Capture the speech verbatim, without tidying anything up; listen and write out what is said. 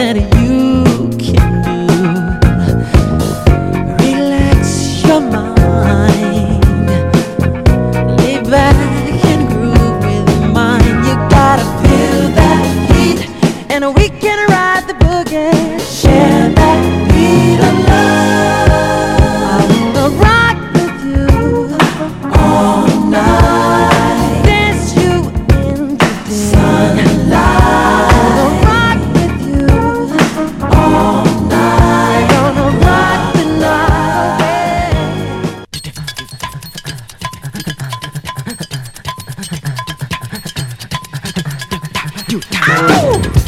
that you can do. Relax your mind, lay back and groove with mine. You gotta feel that heat, and we can ride the boogie. Share that beat of love. I wanna rock with you all night, dance you into the sunlight. I wanna rock with you all night. Gonna rock the night. You